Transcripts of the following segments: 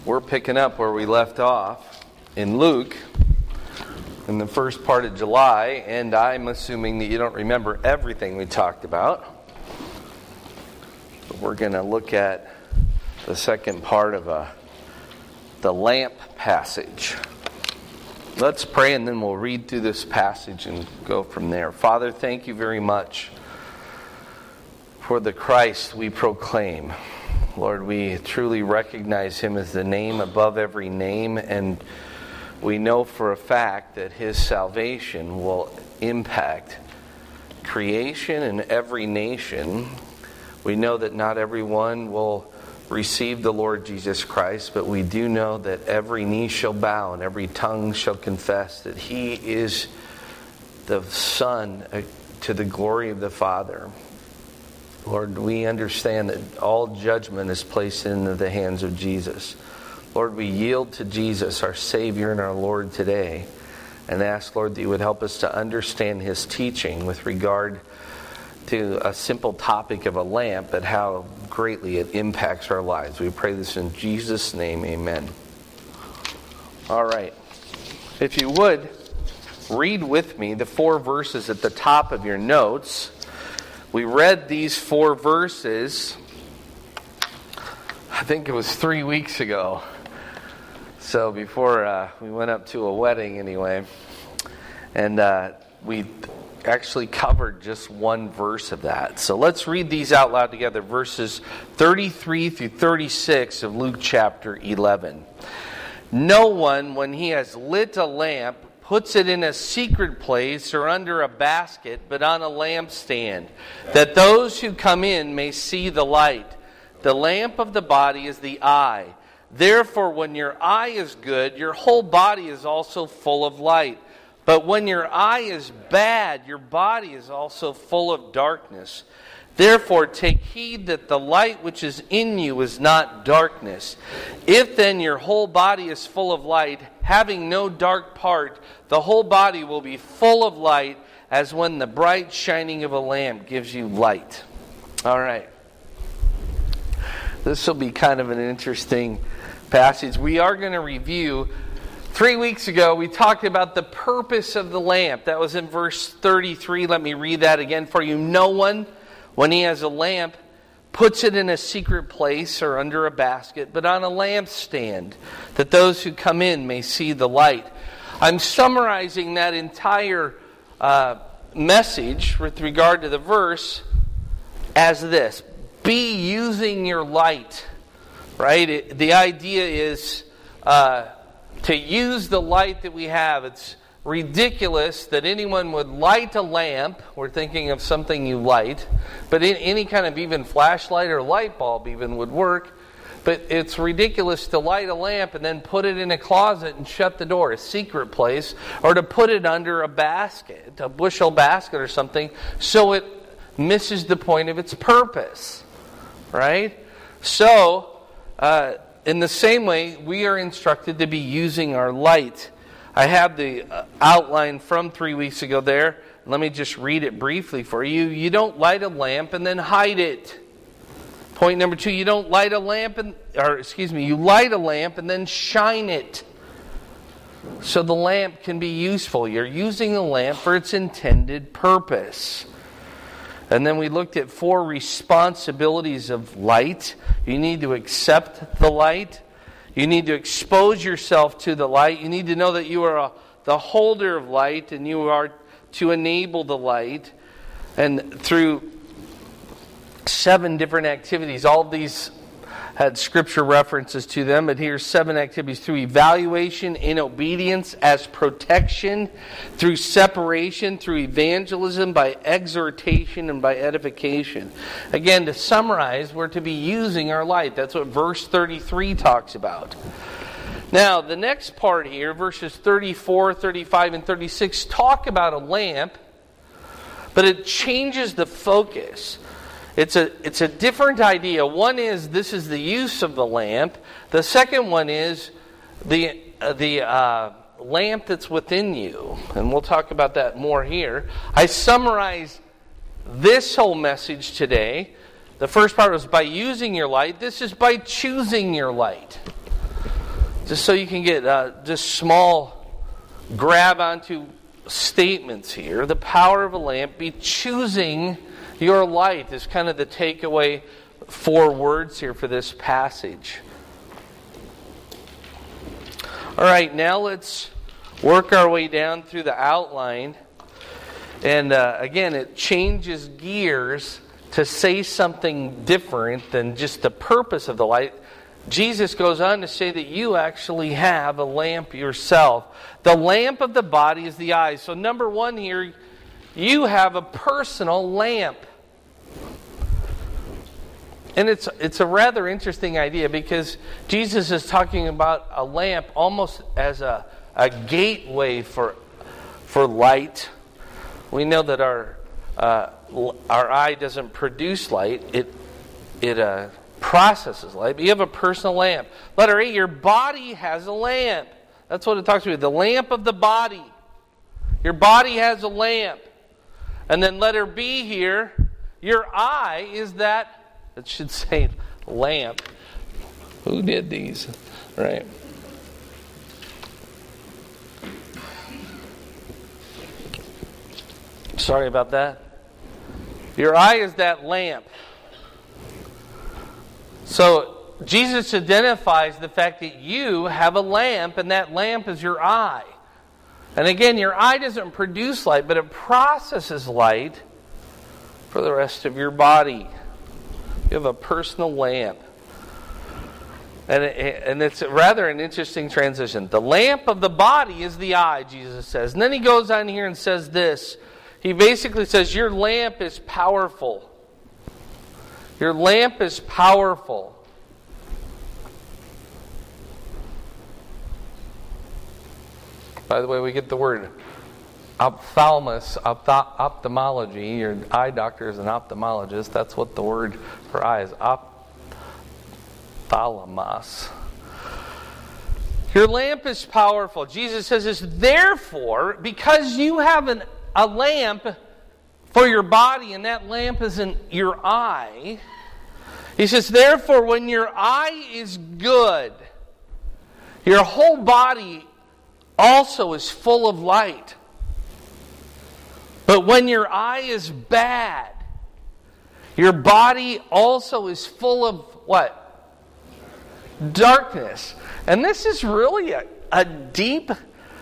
We're picking up where we left off in Luke in the first part of July, and I'm assuming that you don't remember everything we talked about. But we're going to look at the second part of the lamp passage. Let's pray and then we'll read through this passage and go from there. Father, thank you very much for the Christ we proclaim. Lord, we truly recognize Him as the name above every name, and we know for a fact that His salvation will impact creation and every nation. We know that not everyone will receive the Lord Jesus Christ, but we do know that every knee shall bow and every tongue shall confess that He is the Son to the glory of the Father. Lord, we understand that all judgment is placed into the hands of Jesus. Lord, we yield to Jesus, our Savior and our Lord today, and ask, Lord, that you would help us to understand His teaching with regard to a simple topic of a lamp, but how greatly it impacts our lives. We pray this in Jesus' name, amen. All right. If you would, read with me the 4 verses at the top of your notes. We read these 4 verses, I think it was 3 weeks ago. So before we went up to a wedding anyway. And we actually covered just one verse of that. So let's read these out loud together. Verses 33 through 36 of Luke chapter 11. No one, when he has lit a lamp, puts it in a secret place or under a basket, but on a lampstand, that those who come in may see the light. The lamp of the body is the eye. Therefore, when your eye is good, your whole body is also full of light. But when your eye is bad, your body is also full of darkness. Therefore, take heed that the light which is in you is not darkness. If then your whole body is full of light, having no dark part, the whole body will be full of light, as when the bright shining of a lamp gives you light. All right. This will be kind of an interesting passage. We are going to review. 3 weeks ago, we talked about the purpose of the lamp. That was in verse 33. Let me read that again for you. No one, when he has a lamp, puts it in a secret place or under a basket, but on a lampstand, that those who come in may see the light. I'm summarizing that entire message with regard to the verse as this. Be using your light. Right? The idea is to use the light that we have. It's ridiculous that anyone would light a lamp. We're thinking of something you light. But any kind of even flashlight or light bulb even would work. But it's ridiculous to light a lamp and then put it in a closet and shut the door, a secret place, or to put it under a basket, a bushel basket or something, so it misses the point of its purpose. Right? So, in the same way, we are instructed to be using our light. I have the outline from 3 weeks ago there. Let me just read it briefly for you. You don't light a lamp and then hide it. Point number 2, you don't light a lamp you light a lamp and then shine it. So the lamp can be useful. You're using the lamp for its intended purpose. And then we looked at 4 responsibilities of light. You need to accept the light. You need to expose yourself to the light. You need to know that you are the holder of light and you are to enable the light. And through 7 different activities, all of these had scripture references to them, but here's 7 activities: through evaluation, in obedience, as protection, through separation, through evangelism, by exhortation, and by edification. Again, to summarize, we're to be using our light. That's what verse 33 talks about. Now, the next part here, verses 34, 35, and 36, talk about a lamp, but it changes the focus. It's a different idea. One is this is the use of the lamp. The second one is the lamp that's within you. And we'll talk about that more here. I summarized this whole message today. The first part was by using your light. This is by choosing your light. just so you can get just small grab onto statements here. The power of a lamp, be choosing your light is kind of the takeaway 4 words here for this passage. All right, now let's work our way down through the outline. And again, it changes gears to say something different than just the purpose of the light. Jesus goes on to say that you actually have a lamp yourself. The lamp of the body is the eye. So number 1 here, you have a personal lamp. And it's a rather interesting idea because Jesus is talking about a lamp almost as a gateway for light. We know that our eye doesn't produce light; it processes light. But you have a personal lamp. Letter A, your body has a lamp. That's what it talks about. The lamp of the body. Your body has a lamp. And then letter B here, your eye is that. It should say lamp. Who did these? Right. Sorry about that. Your eye is that lamp. So Jesus identifies the fact that you have a lamp, and that lamp is your eye. And again, your eye doesn't produce light, but it processes light for the rest of your body. You have a personal lamp. And it's rather an interesting transition. The lamp of the body is the eye, Jesus says. And then he goes on here and says this. He basically says, your lamp is powerful. Your lamp is powerful. By the way, we get the word ophthalmology. Your eye doctor is an ophthalmologist. That's what the word for eye is, ophthalmos. Your lamp is powerful. Jesus says this, therefore, because you have a lamp for your body, and that lamp is in your eye, he says, therefore, when your eye is good, your whole body also is full of light. But when your eye is bad, your body also is full of what? Darkness. And this is really a deep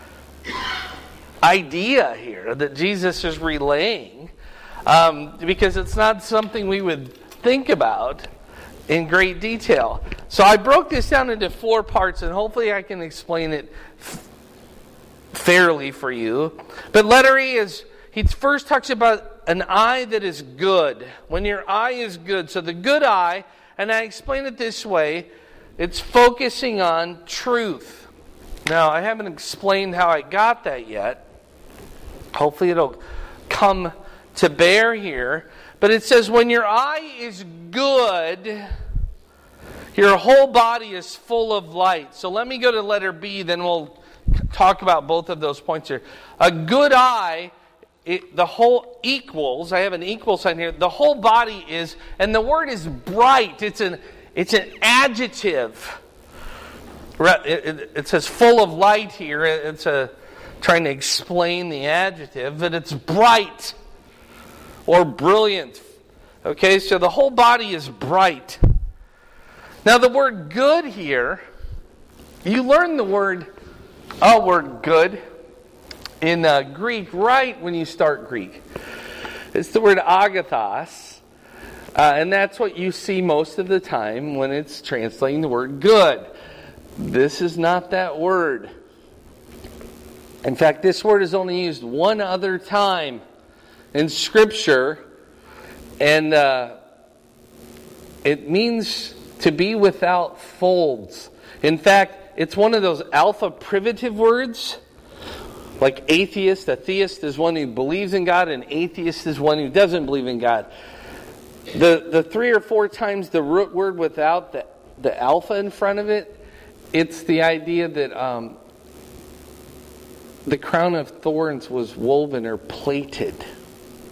idea here that Jesus is relaying, because it's not something we would think about in great detail. So I broke this down into 4 parts, and hopefully I can explain it fairly for you. But letter E is, he first talks about an eye that is good. When your eye is good. So the good eye, and I explain it this way, it's focusing on truth. Now, I haven't explained how I got that yet. Hopefully it'll come to bear here. But it says, when your eye is good, your whole body is full of light. So let me go to letter B, then we'll talk about both of those points here. A good eye, the whole equals, I have an equal sign here, the whole body is, and the word is bright. It's an adjective. It says full of light here. It's trying to explain the adjective, but it's bright or brilliant. Okay, so the whole body is bright. Now the word good here, you learn the word good in Greek right when you start Greek. It's the word agathos, and that's what you see most of the time when it's translating the word good. This is not that word. In fact, this word is only used one other time in Scripture, and it means to be without folds. In fact, it's one of those alpha privative words, like atheist. A theist is one who believes in God, and atheist is one who doesn't believe in God. The 3 or 4 times the root word without the alpha in front of it, it's the idea that the crown of thorns was woven or plaited.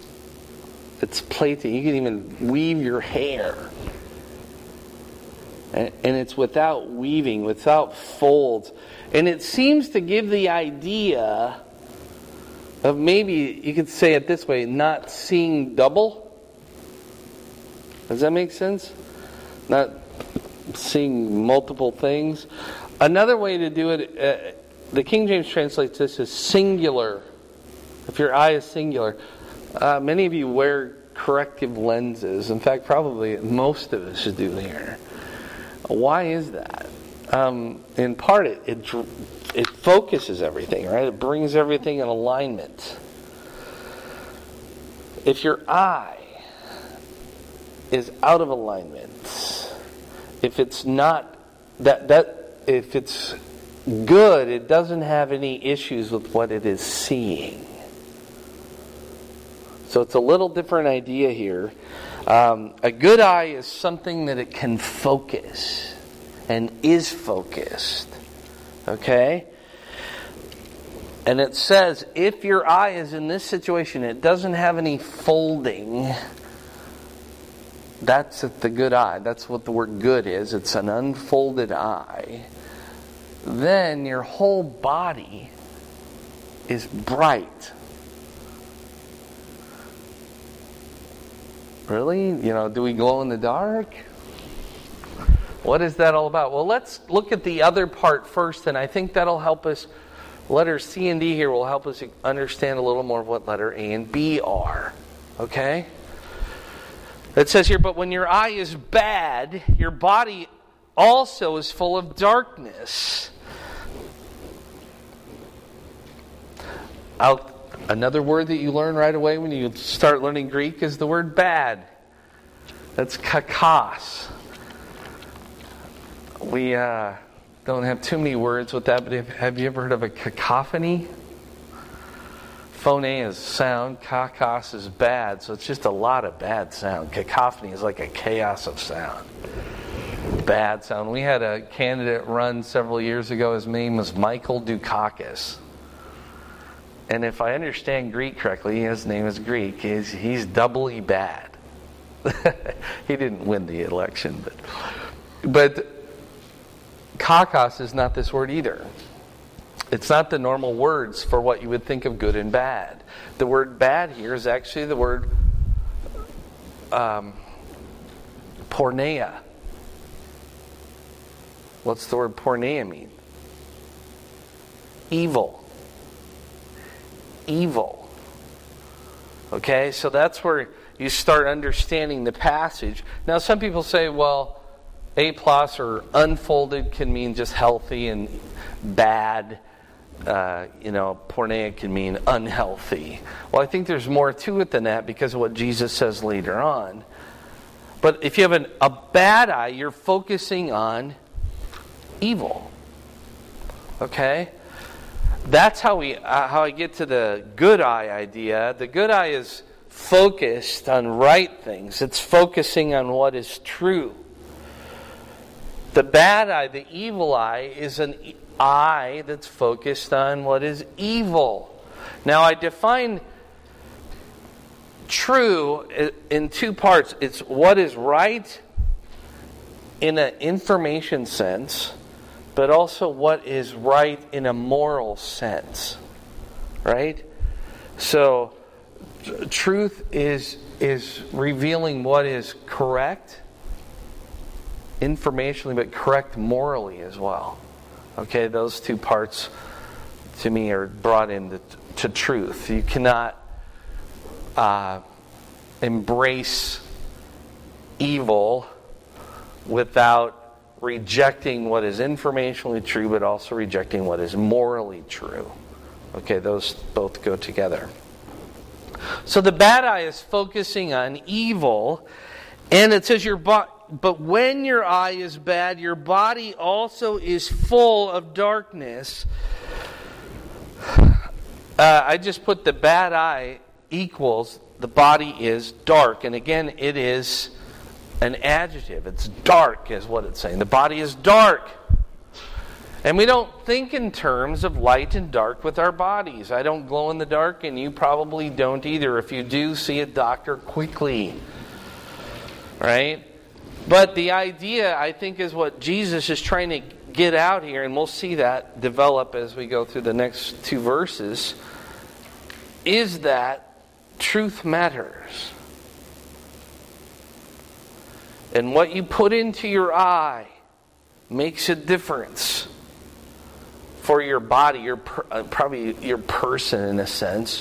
It's plaited. You can even weave your hair. And it's without weaving, without folds. And it seems to give the idea of, maybe you could say it this way, not seeing double. Does that make sense? Not seeing multiple things. Another way to do it, the King James translates this as singular. If your eye is singular. Many of you wear corrective lenses. In fact, probably most of us do here. Why is that? In part, it focuses everything, right? It brings everything in alignment. If your eye is out of alignment, if it's not if it's good, it doesn't have any issues with what it is seeing. So it's a little different idea here. A good eye is something that it can focus and is focused. Okay? And it says, if your eye is in this situation, it doesn't have any folding, that's the good eye. That's what the word good is. It's an unfolded eye. Then your whole body is bright. Really? Do we glow in the dark? What is that all about? Well, let's look at the other part first, and I think that'll help us. Letters C and D here will help us understand a little more of what letter A and B are. Okay? It says here, but when your eye is bad, your body also is full of darkness. Another word that you learn right away when you start learning Greek is the word bad. That's kakos. We don't have too many words with that, but have you ever heard of a cacophony? Phone is sound, kakos is bad, so it's just a lot of bad sound. Cacophony is like a chaos of sound. Bad sound. We had a candidate run several years ago. His name was Michael Dukakis. And if I understand Greek correctly, his name is Greek. He's doubly bad. He didn't win the election, but kakos is not this word either. It's not the normal words for what you would think of good and bad. The word bad here is actually the word porneia. What's the word porneia mean? Evil. Evil. Okay, so that's where you start understanding the passage. Now, some people say, well, A+ or unfolded can mean just healthy, and bad, porneia can mean unhealthy. Well, I think there's more to it than that because of what Jesus says later on. But if you have a bad eye, you're focusing on evil. Okay? That's how I get to the good eye idea. The good eye is focused on right things. It's focusing on what is true. The bad eye, the evil eye, is an eye that's focused on what is evil. Now, I define true in two parts. It's what is right in an information sense, but also what is right in a moral sense. Right? So, truth is revealing what is correct informationally, but correct morally as well. Okay, those two parts to me are brought into truth. You cannot embrace evil without rejecting what is informationally true, but also rejecting what is morally true. Okay, those both go together. So the bad eye is focusing on evil, and it says but when your eye is bad, your body also is full of darkness. I just put the bad eye equals the body is dark. And again, it is an adjective. It's dark is what it's saying. The body is dark. And we don't think in terms of light and dark with our bodies. I don't glow in the dark, and you probably don't either. If you do, see a doctor quickly. Right? But the idea, I think, is what Jesus is trying to get out here, and we'll see that develop as we go through the next 2 verses, is that truth matters. And what you put into your eye makes a difference for your body, probably your person in a sense,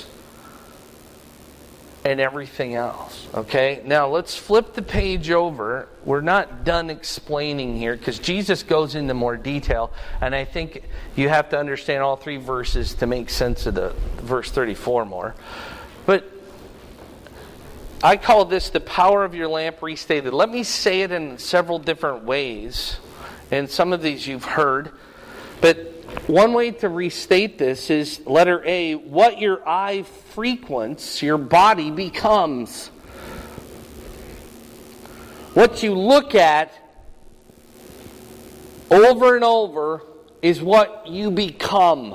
and everything else. Okay? Now let's flip the page over. We're not done explaining here because Jesus goes into more detail, and I think you have to understand all 3 verses to make sense of the verse 34 more. But I call this the power of your lamp restated. Let me say it in several different ways, and some of these you've heard. But one way to restate this is letter A, what your eye frequents, your body becomes. What you look at over and over is what you become.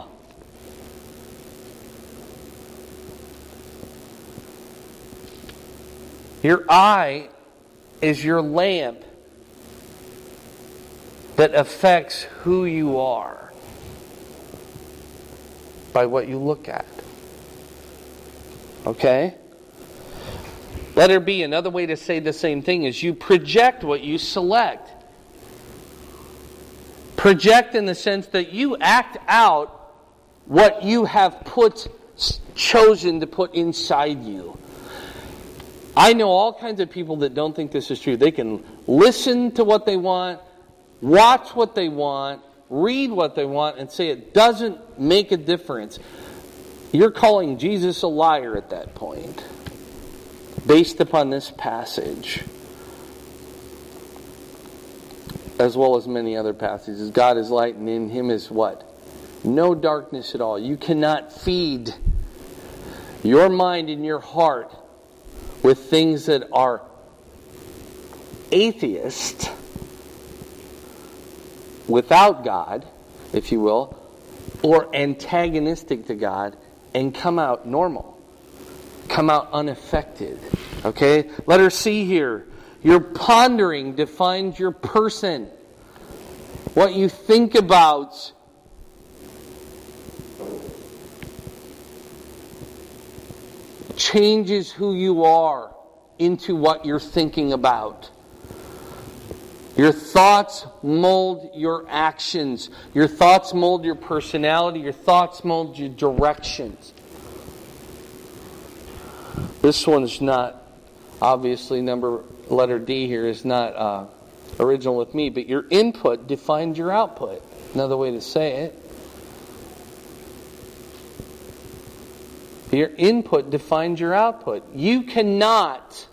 Your eye is your lamp that affects who you are by what you look at. Okay? Letter B, another way to say the same thing is you project what you select. Project in the sense that you act out what you have chosen to put inside you. I know all kinds of people that don't think this is true. They can listen to what they want, watch what they want, read what they want, and say it doesn't make a difference. You're calling Jesus a liar at that point, based upon this passage, as well as many other passages. God is light, and in Him is what? No darkness at all. You cannot feed your mind and your heart with things that are atheist, without God, if you will, or antagonistic to God, and come out normal. Come out unaffected. Okay? Letter C here. Your pondering defines your person. What you think about changes who you are into what you're thinking about. Your thoughts mold your actions. Your thoughts mold your personality. Your thoughts mold your directions. This one's not, obviously, letter D here is not original with me, but your input defines your output. Another way to say it. Your input defines your output. You cannot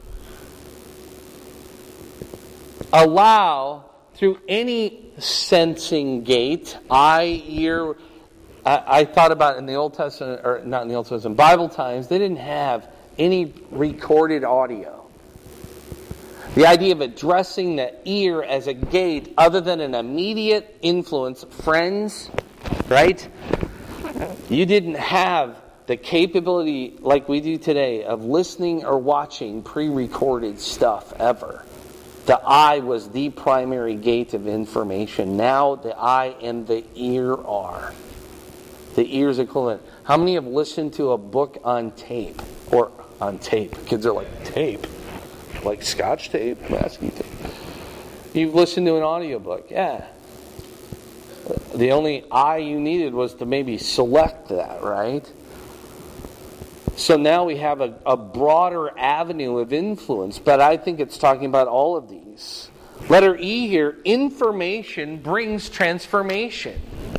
allow through any sensing gate, eye, ear. I thought about in the Old Testament, or not in the Old Testament, Bible times, they didn't have any recorded audio. The idea of addressing the ear as a gate, other than an immediate influence, friends, right? You didn't have the capability like we do today of listening or watching pre-recorded stuff ever. The eye was the primary gate of information. Now the eye and the ear are. The ear is equivalent. How many have listened to a book on tape? Or on tape. Kids are like, tape? Like Scotch tape? Masking tape. You've listened to an audiobook. Yeah. The only eye you needed was to maybe select that, right? So now we have a broader avenue of influence, but I think it's talking about all of these. Letter E here, information brings transformation.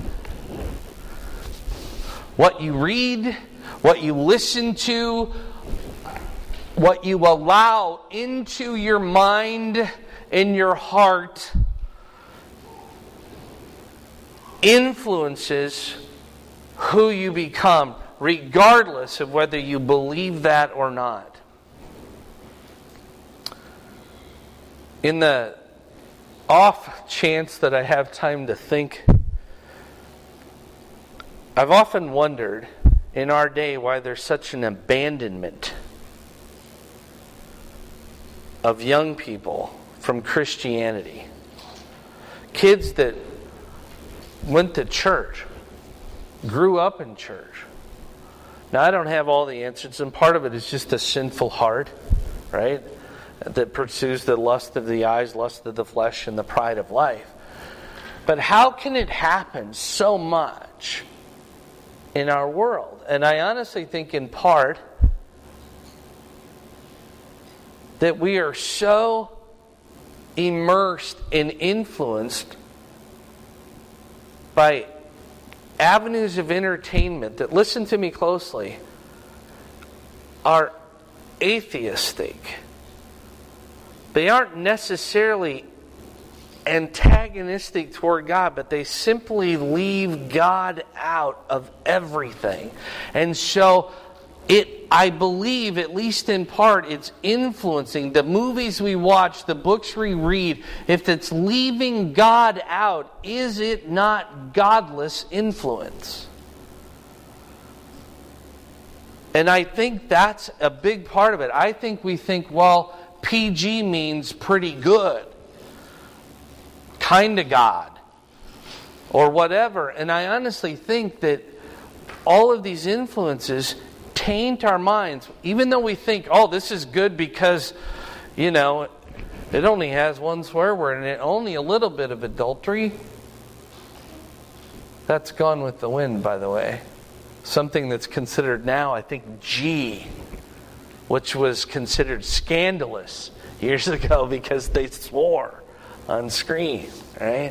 What you read, what you listen to, what you allow into your mind and your heart influences who you become, regardless of whether you believe that or not. In the off chance that I have time to think, I've often wondered in our day why there's such an abandonment of young people from Christianity. Kids that went to church, grew up in church. Now, I don't have all the answers, and part of it is just a sinful heart, right? That pursues the lust of the eyes, lust of the flesh, and the pride of life. But how can it happen so much in our world? And I honestly think in part that we are so immersed and influenced by avenues of entertainment that, listen to me closely, are atheistic. They aren't necessarily antagonistic toward God, but they simply leave God out of everything. And so I believe, at least in part, it's influencing the movies we watch, the books we read. If it's leaving God out, is it not godless influence? And I think that's a big part of it. I think we think, well, PG means pretty good, kind of God, or whatever. And I honestly think that all of these influences taint our minds, even though we think, oh, this is good because, it only has one swear word and only a little bit of adultery. That's gone with the wind, by the way. Something that's considered now, I think, G, which was considered scandalous years ago because they swore on screen, right?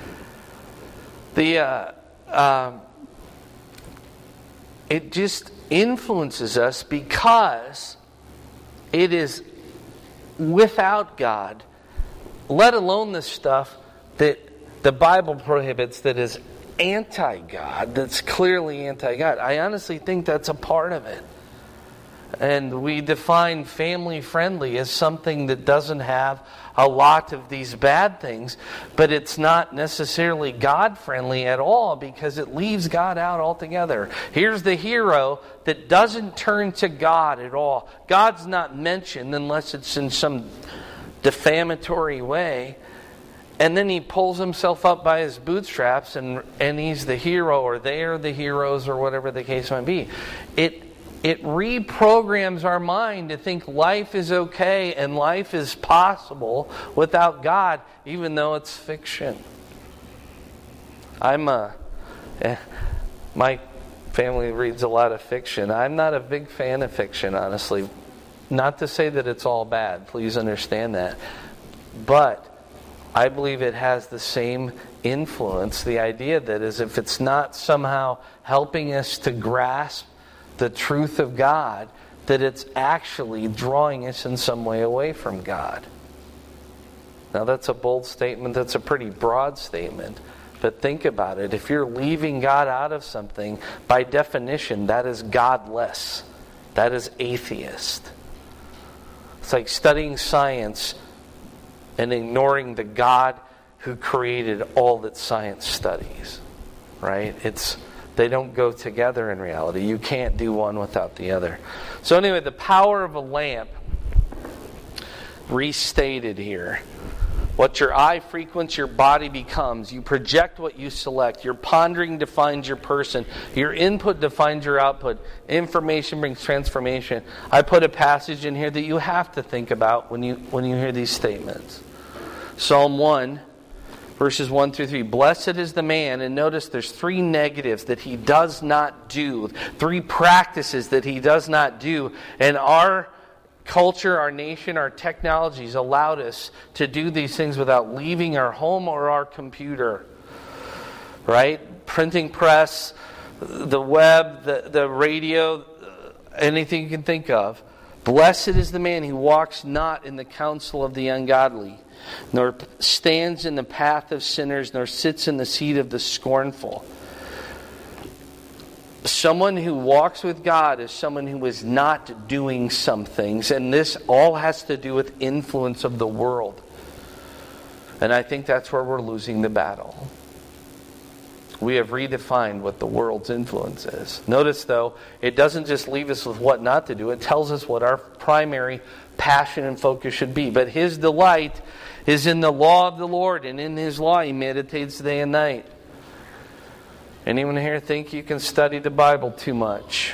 It just influences us because it is without God, let alone the stuff that the Bible prohibits that is anti-God, that's clearly anti-God. I honestly think that's a part of it. And we define family-friendly as something that doesn't have a lot of these bad things, but it's not necessarily God-friendly at all because it leaves God out altogether. Here's the hero that doesn't turn to God at all. God's not mentioned unless it's in some defamatory way. And then he pulls himself up by his bootstraps and he's the hero, or they are the heroes, or whatever the case might be. It reprograms our mind to think life is okay and life is possible without God, even though it's fiction. My family reads a lot of fiction. I'm not a big fan of fiction, honestly. Not to say that it's all bad. Please understand that. But I believe it has the same influence. The idea that is, if it's not somehow helping us to grasp the truth of God, that it's actually drawing us in some way away from God. Now that's a bold statement. That's a pretty broad statement. But think about it. If you're leaving God out of something, by definition, that is godless. That is atheist. It's like studying science and ignoring the God who created all that science studies. Right? They don't go together in reality. You can't do one without the other. So anyway, the power of a lamp, restated here. What your eye frequents, your body becomes. You project what you select. Your pondering defines your person. Your input defines your output. Information brings transformation. I put a passage in here that you have to think about when you hear these statements. Psalm 1. Verses 1 through 3. Blessed is the man, and notice there's 3 negatives that he does not do. 3 practices that he does not do. And our culture, our nation, our technologies allowed us to do these things without leaving our home or our computer. Right? Printing press, the web, the radio, anything you can think of. Blessed is the man who walks not in the counsel of the ungodly, nor stands in the path of sinners, nor sits in the seat of the scornful. Someone who walks with God is someone who is not doing some things. And this all has to do with influence of the world. And I think that's where we're losing the battle. We have redefined what the world's influence is. Notice, though, it doesn't just leave us with what not to do. It tells us what our primary passion and focus should be. But his delight is in the law of the Lord, and in his law he meditates day and night. Anyone here think you can study the Bible too much?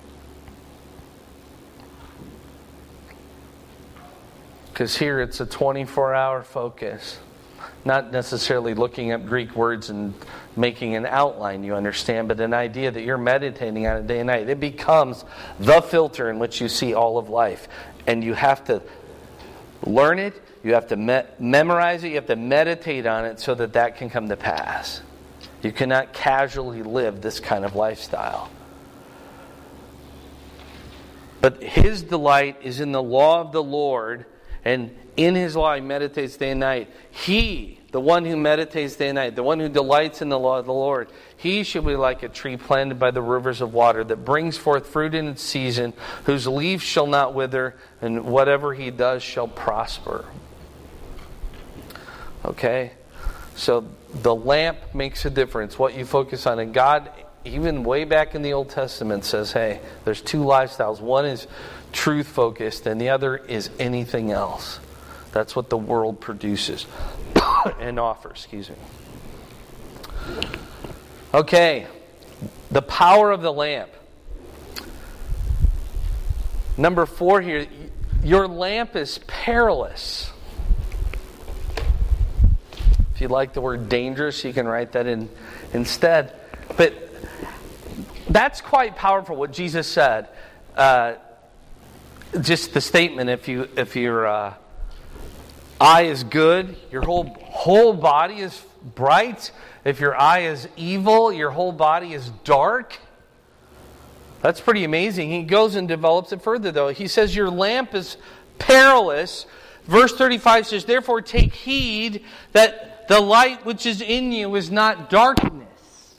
Because here it's a 24-hour focus. Not necessarily looking up Greek words and making an outline, you understand, but an idea that you're meditating on it day and night. It becomes the filter in which you see all of life. And you have to learn it, you have to memorize it, you have to meditate on it so that can come to pass. You cannot casually live this kind of lifestyle. But his delight is in the law of the Lord, and in his law he meditates day and night. He, the one who meditates day and night, the one who delights in the law of the Lord, he shall be like a tree planted by the rivers of water that brings forth fruit in its season, whose leaves shall not wither, and whatever he does shall prosper. Okay? So the lamp makes a difference, what you focus on. And God, even way back in the Old Testament, says, hey, there's two lifestyles. One is truth-focused, and the other is anything else. That's what the world produces and offers. Okay, the power of the lamp. Number 4 here, your lamp is perilous. If you like the word dangerous, you can write that in instead. But that's quite powerful, what Jesus said. Just the statement, if your eye is good, your whole body is bright. If your eye is evil, your whole body is dark. That's pretty amazing. He goes and develops it further, though. He says your lamp is perilous. Verse 35 says, therefore take heed that the light which is in you is not darkness.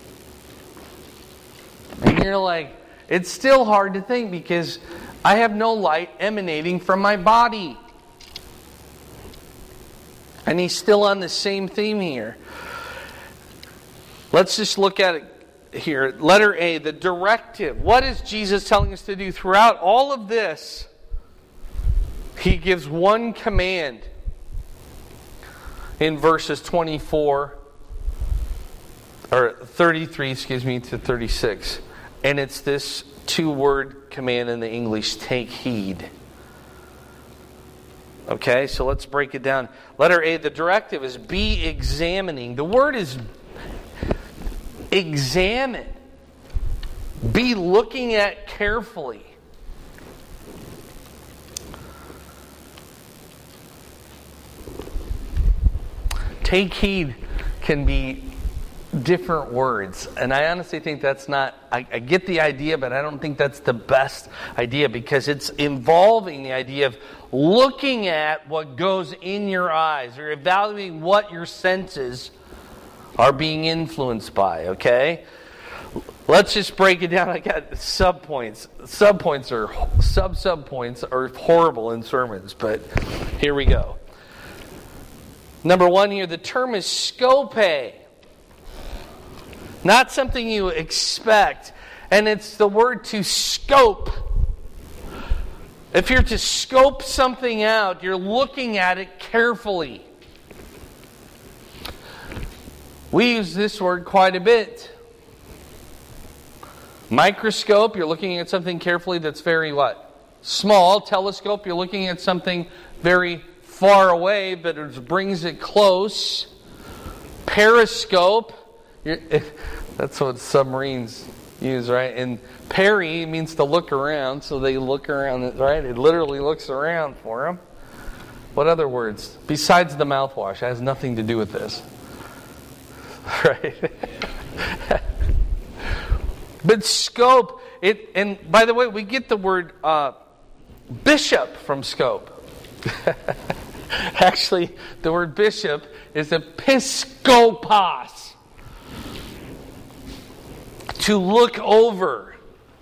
And you're like, it's still hard to think because I have no light emanating from my body. And he's still on the same theme here. Let's just look at it here. Letter A, the directive. What is Jesus telling us to do? Throughout all of this, he gives one command in verses 33 to 36. And it's this 2-word command in the English, take heed. Okay, so let's break it down. Letter A, the directive is be examining. The word is examine. Be looking at carefully. Take heed can be different words. And I honestly think that's not... I get the idea, but I don't think that's the best idea because it's involving the idea of looking at what goes in your eyes or evaluating what your senses are being influenced by, okay? Let's just break it down. I got subpoints. Subpoints are horrible in sermons, but here we go. Number 1 here, the term is scope. Not something you expect. And it's the word to scope. If you're to scope something out, you're looking at it carefully. We use this word quite a bit. Microscope, you're looking at something carefully that's very what? Small. Telescope, you're looking at something very far away, but it brings it close. Periscope, that's what submarines use, right? And peri means to look around, so they look around, right? It literally looks around for them. What other words? Besides the mouthwash, it has nothing to do with this. Right? But scope, and by the way, we get the word bishop from scope. Actually, the word bishop is episkopos. To look over.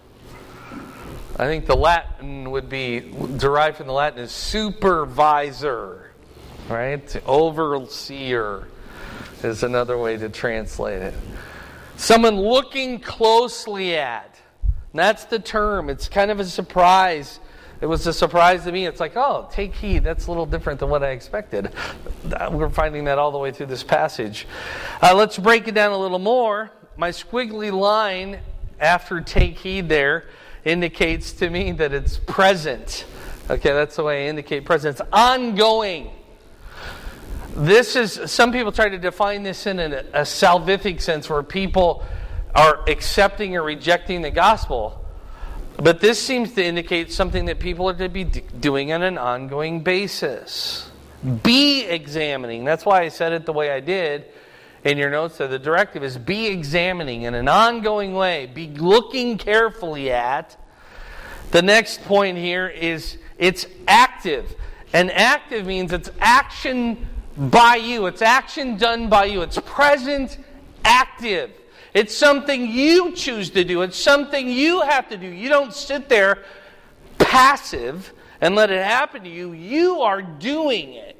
I think the Latin would be derived from the Latin as supervisor. Right? Overseer is another way to translate it. Someone looking closely at. And that's the term. It's kind of a surprise It was a surprise to me. It's like, oh, take heed. That's a little different than what I expected. We're finding that all the way through this passage. Let's break it down a little more. My squiggly line after take heed there indicates to me that it's present. Okay, that's the way I indicate present. It's ongoing. This is, some people try to define this in a salvific sense where people are accepting or rejecting the gospel. But this seems to indicate something that people are to be doing on an ongoing basis. Be examining. That's why I said it the way I did in your notes. So the directive is be examining in an ongoing way. Be looking carefully at. The next point here is it's active. And active means it's action by you. It's action done by you. It's present, active. It's something you choose to do. It's something you have to do. You don't sit there passive and let it happen to you. You are doing it.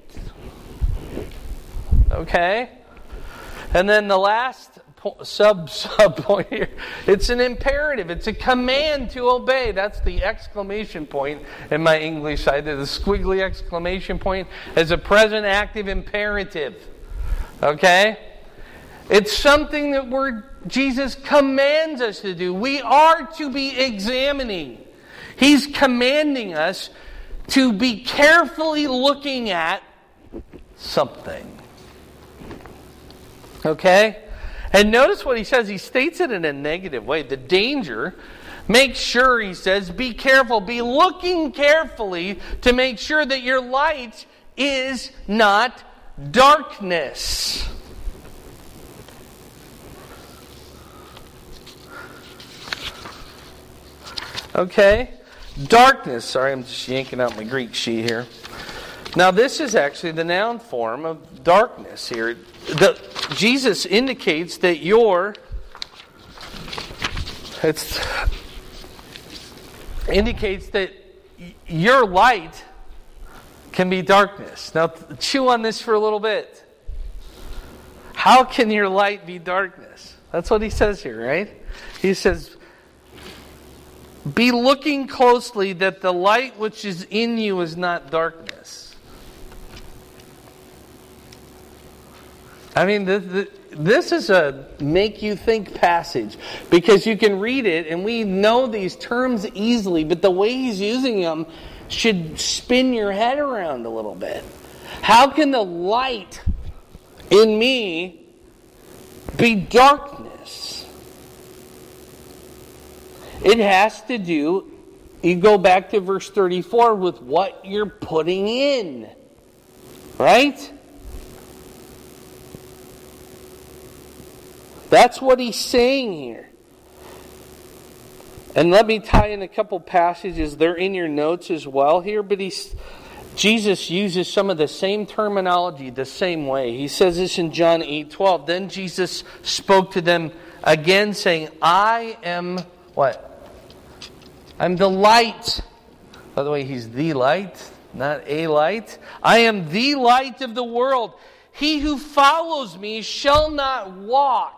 Okay? And then the last sub point here, it's an imperative. It's a command to obey. That's the exclamation point in my English side. The squiggly exclamation point is a present active imperative. Okay? It's something that Jesus commands us to do. We are to be examining. He's commanding us to be carefully looking at something. Okay? And notice what he says. He states it in a negative way. The danger, make sure, he says, be careful. Be looking carefully to make sure that your light is not darkness. Okay? Darkness. Sorry, I'm just yanking out my Greek sheet here. Now, this is actually the noun form of darkness here. Jesus indicates that indicates that your light can be darkness. Now, chew on this for a little bit. How can your light be darkness? That's what he says here, right? He says, be looking closely that the light which is in you is not darkness. I mean, this is a make you think passage because you can read it and we know these terms easily, but the way he's using them should spin your head around a little bit. How can the light in me be darkness? It has to do, you go back to verse 34, with what you're putting in. Right? That's what he's saying here. And let me tie in a couple passages. They're in your notes as well here, but Jesus uses some of the same terminology the same way. He says this in John 8:12. Then Jesus spoke to them again, saying, I am what? I'm the light. By the way, he's the light, not a light. I am the light of the world. He who follows me shall not walk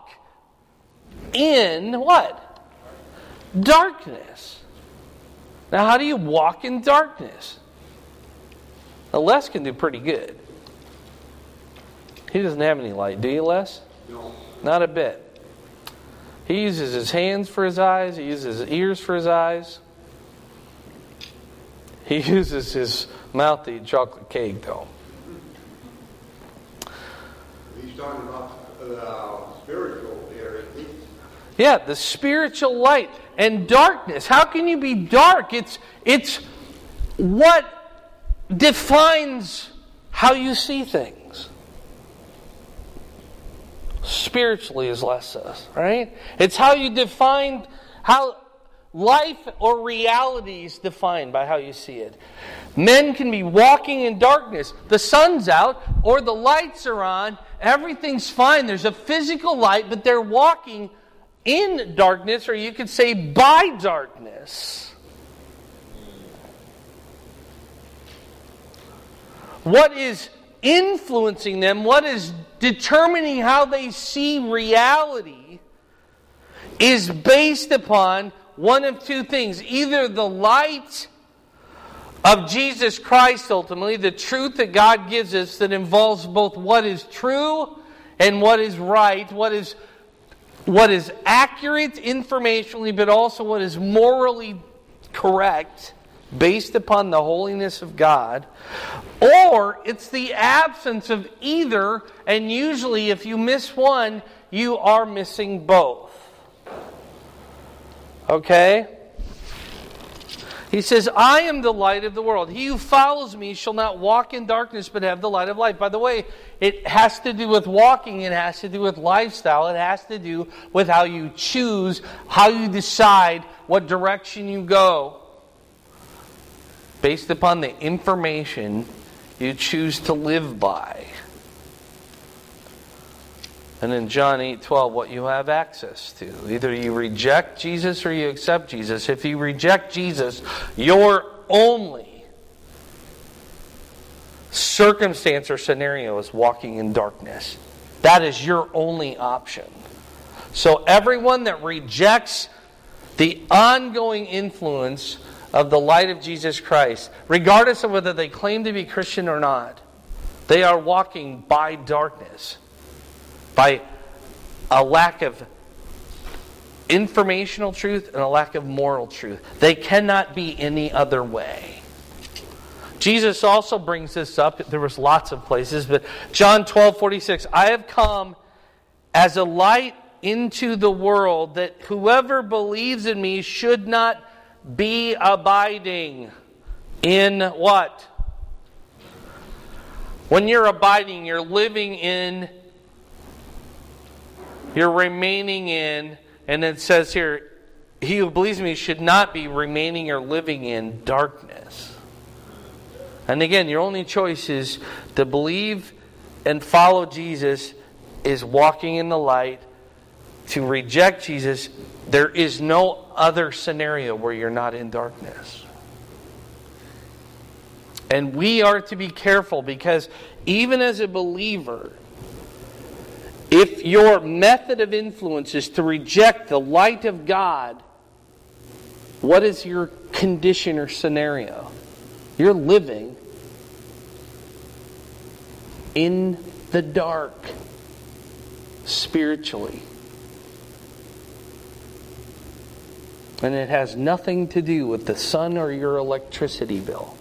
in what? Darkness. Now, how do you walk in darkness? Now, Les can do pretty good. He doesn't have any light. Do you, Les? No. Not a bit. He uses his hands for his eyes. He uses his ears for his eyes. He uses his mouth to eat chocolate cake, though. He's talking about the spiritual area. Yeah, the spiritual light and darkness. How can you be dark? It's what defines how you see things. Spiritually, as Les says, right? It's how you define how life or reality is defined by how you see it. Men can be walking in darkness. The sun's out or the lights are on. Everything's fine. There's a physical light, but they're walking in darkness, or you could say by darkness. What is influencing them, what is determining how they see reality, is based upon one of two things. Either the light of Jesus Christ ultimately, the truth that God gives us that involves both what is true and what is right, what is accurate informationally, but also what is morally correct based upon the holiness of God. Or it's the absence of either, and usually if you miss one, you are missing both. Okay? He says, I am the light of the world. He who follows me shall not walk in darkness, but have the light of life. By the way, it has to do with walking. It has to do with lifestyle. It has to do with how you choose, how you decide what direction you go, based upon the information you choose to live by. And in John 8:12, what you have access to. Either you reject Jesus or you accept Jesus. If you reject Jesus, your only circumstance or scenario is walking in darkness. That is your only option. So everyone that rejects the ongoing influence of the light of Jesus Christ, regardless of whether they claim to be Christian or not, they are walking by darkness. By a lack of informational truth and a lack of moral truth. They cannot be any other way. Jesus also brings this up. There was lots of places, but John 12:46, I have come as a light into the world, that whoever believes in me should not be abiding in what? When you're abiding, you're living in, you're remaining in, and it says here, he who believes in me should not be remaining or living in darkness. And again, your only choice is to believe and follow Jesus, is walking in the light. To reject Jesus, there is no other scenario where you're not in darkness. And we are to be careful, because even as a believer, if your method of influence is to reject the light of God, what is your condition or scenario? You're living in the dark spiritually. And it has nothing to do with the sun or your electricity bill.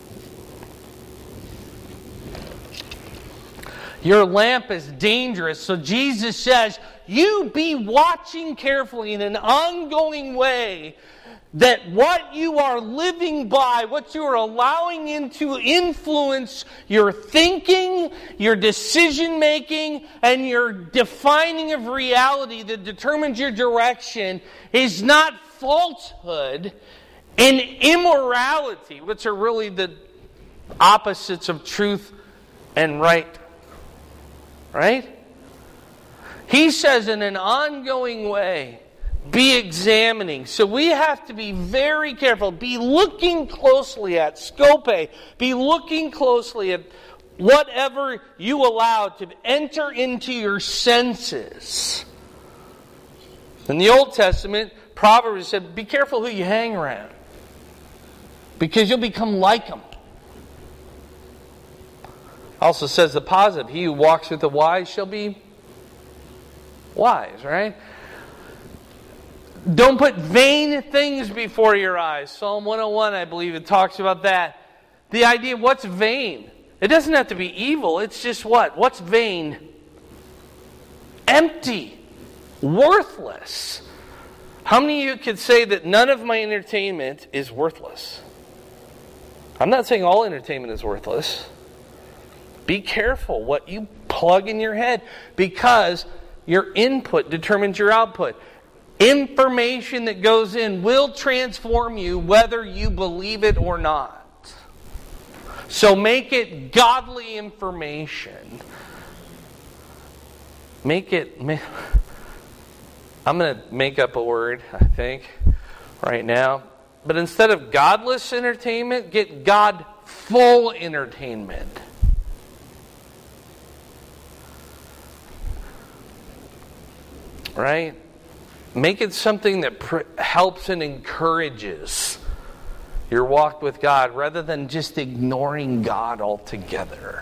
Your lamp is dangerous. So Jesus says, you be watching carefully in an ongoing way that what you are living by, what you are allowing into influence your thinking, your decision making, and your defining of reality that determines your direction is not falsehood and immorality, which are really the opposites of truth and right. Right? He says in an ongoing way, be examining. So we have to be very careful. Be looking closely at scope. Be looking closely at whatever you allow to enter into your senses. In the Old Testament, Proverbs said, be careful who you hang around, because you'll become like them. Also says the positive, he who walks with the wise shall be wise, right? Don't put vain things before your eyes. Psalm 101, I believe, it talks about that. The idea of what's vain. It doesn't have to be evil. It's just what? What's vain? Empty. Worthless. How many of you could say that none of my entertainment is worthless? I'm not saying all entertainment is worthless. Be careful what you plug in your head, because your input determines your output. Information that goes in will transform you whether you believe it or not. So make it godly information. I'm going to make up a word, I think, right now. But instead of godless entertainment, get God-full entertainment. Right? Make it something that helps and encourages your walk with God, rather than just ignoring God altogether.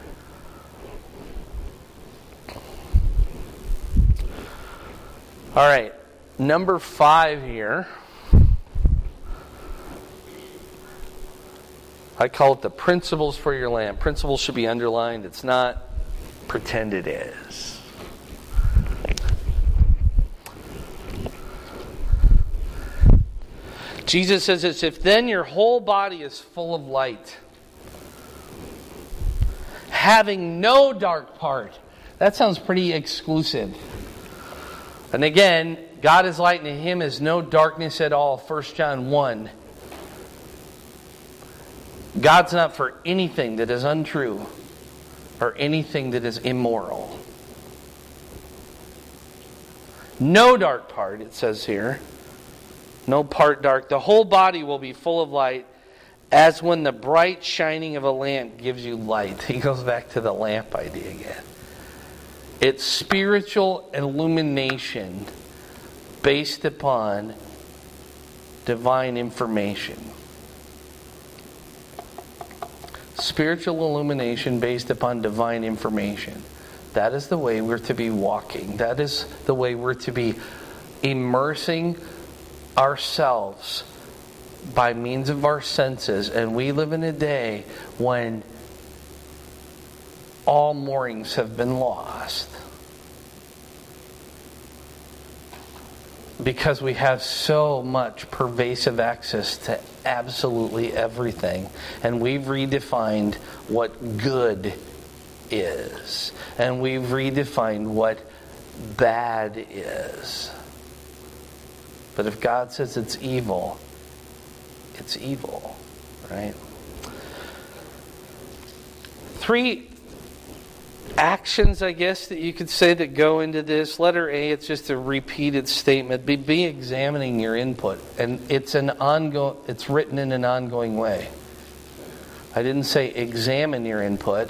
All right, number 5 here. I call it the principles for your lamp. Principles should be underlined. It's not. Pretend it is. Jesus says this, if then your whole body is full of light, having no dark part. That sounds pretty exclusive. And again, God is light and in Him is no darkness at all. 1 John 1. God's not for anything that is untrue or anything that is immoral. No dark part, it says here. No part dark. The whole body will be full of light, as when the bright shining of a lamp gives you light. He goes back to the lamp idea again. It's spiritual illumination based upon divine information. Spiritual illumination based upon divine information. That is the way we're to be walking. That is the way we're to be immersing ourselves by means of our senses. And we live in a day when all moorings have been lost. Because we have so much pervasive access to absolutely everything. And we've redefined what good is. And we've redefined what bad is. But if God says it's evil, right? 3 actions, I guess, that you could say that go into this. Letter A, it's just a repeated statement. Be examining your input. And it's written in an ongoing way. I didn't say examine your input,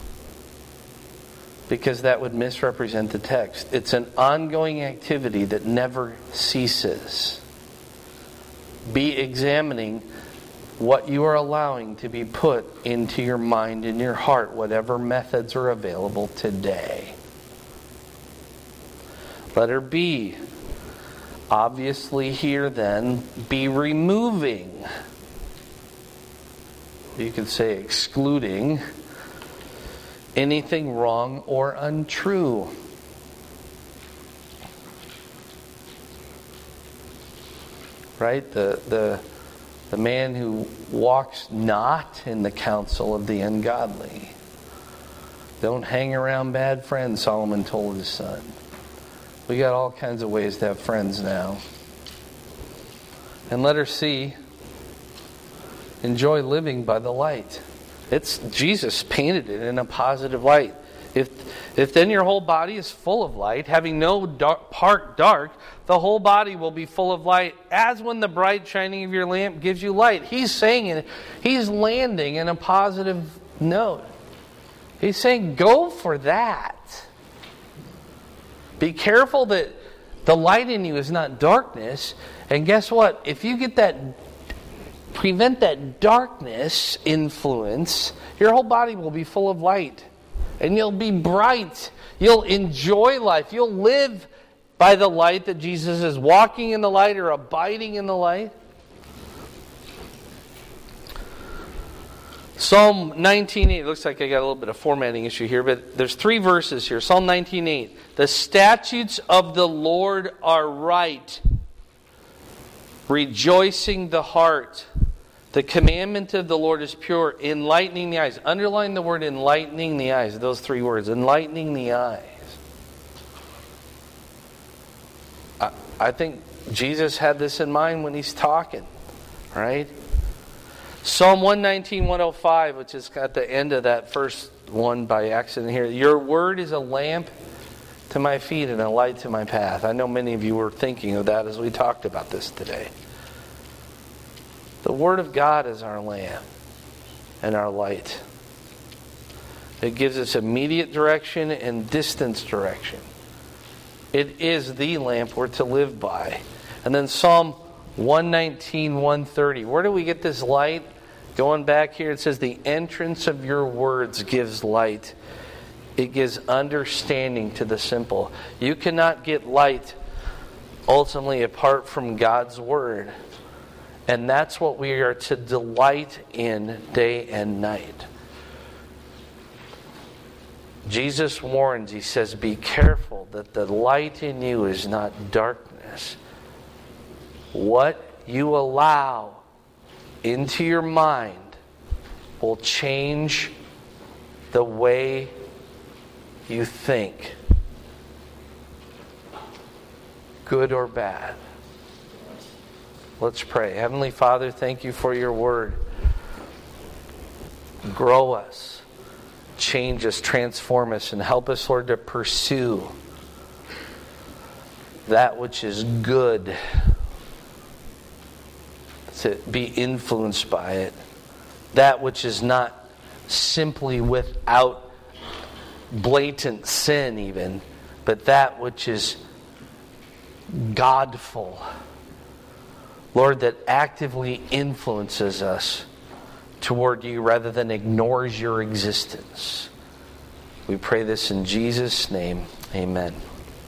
because that would misrepresent the text. It's an ongoing activity that never ceases. Be examining what you are allowing to be put into your mind and your heart, whatever methods are available today. Letter B. Obviously here then, be removing. You could say excluding anything wrong or untrue. Right? The man who walks not in the counsel of the ungodly. Don't hang around bad friends, Solomon told his son. We got all kinds of ways to have friends now. And letter C, enjoy living by the light. Jesus painted it in a positive light. If then your whole body is full of light, having no part dark, the whole body will be full of light, as when the bright shining of your lamp gives you light. He's saying it. He's landing in a positive note. He's saying, go for that. Be careful that the light in you is not darkness. And guess what? If you get prevent that darkness influence, your whole body will be full of light. And you'll be bright. You'll enjoy life. You'll live by the light that Jesus is walking in the light or abiding in the light. Psalm 19:8. Looks like I got a little bit of formatting issue here, but there's 3 verses here. Psalm 19:8. The statutes of the Lord are right, rejoicing the heart. The commandment of the Lord is pure, enlightening the eyes. Underline the word enlightening the eyes. Those 3 words. Enlightening the eyes. I think Jesus had this in mind when He's talking. Right? Psalm 119, 105, which is at the end of that first one by accident here. Your word is a lamp to my feet and a light to my path. I know many of you were thinking of that as we talked about this today. The Word of God is our lamp and our light. It gives us immediate direction and distance direction. It is the lamp we're to live by. And then Psalm 119, 130. Where do we get this light? Going back here, it says, the entrance of your words gives light. It gives understanding to the simple. You cannot get light ultimately apart from God's Word. And that's what we are to delight in day and night. Jesus warns, he says, be careful that the light in you is not darkness. What you allow into your mind will change the way you think, good or bad. Let's pray. Heavenly Father, thank you for your word. Grow us, change us, transform us, and help us, Lord, to pursue that which is good, to be influenced by it, that which is not simply without blatant sin even, but that which is godful. Lord, that actively influences us toward you rather than ignores your existence. We pray this in Jesus' name. Amen.